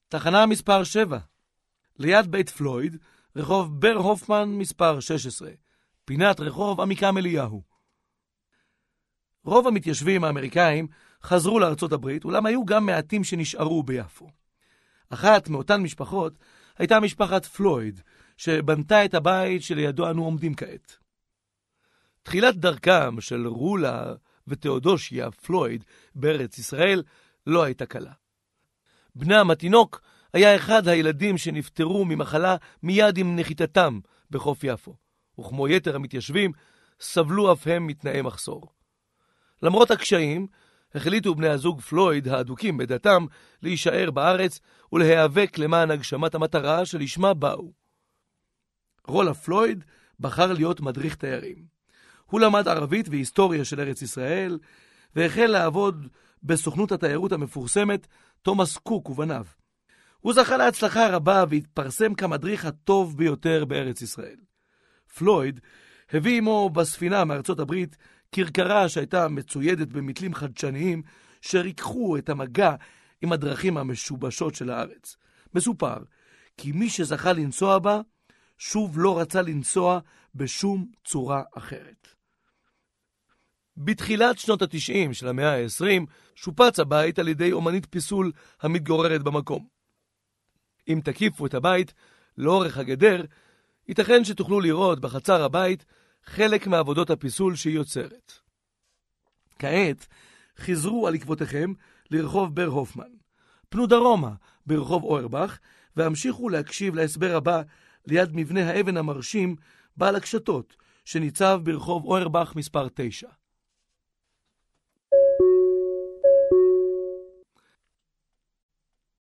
תחנה מספר 7, ליד בית פלויד, רחוב בר הופמן מספר 16, פינת רחוב עמיקם אליהו. רוב המתיישבים האמריקאים חזרו לארצות הברית, אולם היו גם מעטים שנשארו ביפו. אחת מאותן משפחות הייתה משפחת פלויד, שבנתה את הבית שלידו אנו עומדים כעת. תחילת דרכם של רולה ותיאודושיה פלויד בארץ ישראל לא הייתה קלה. בנם התינוק היה אחד הילדים שנפטרו ממחלה מיד עם נחיתתם בחוף יפו, וכמו יתר המתיישבים סבלו אף הם מתנאי מחסור. למרות הקשיים, החליטו בני הזוג פלויד האדוקים בדתם להישאר בארץ ולהיאבק למען הגשמת המטרה שלשמה באו. רולה פלויד בחר להיות מדריך תיירים. הוא למד ערבית והיסטוריה של ארץ ישראל, והחל לעבוד בסוכנות התיירות המפורסמת תומאס קוק ובניו. הוא זכה להצלחה רבה והתפרסם כמדריך הטוב ביותר בארץ ישראל. פלויד הביא עמו בספינה מארצות הברית כרכרה שהייתה מצוידת במתלים חדשניים שריקחו את המגע עם הדרכים המשובשות של הארץ. מסופר כי מי שזכה לנסוע בה שוב לא רצה לנסוע בשום צורה אחרת. בתחילת שנות ה-90 של המאה ה-20 שופץ הבית על ידי אומנית פיסול המתגוררת במקום. אם תקיפו את הבית לאורך הגדר, ייתכן שתוכלו לראות בחצר הבית חלק מעבודות הפיסול שהיא יוצרת. כעת חזרו על עקבותיכם לרחוב בר הופמן. פנו דרומה ברחוב אוירבך והמשיכו להקשיב להסבר הבא ליד מבנה האבן המרשים בעל הקשתות שניצב ברחוב אוירבך מספר 9.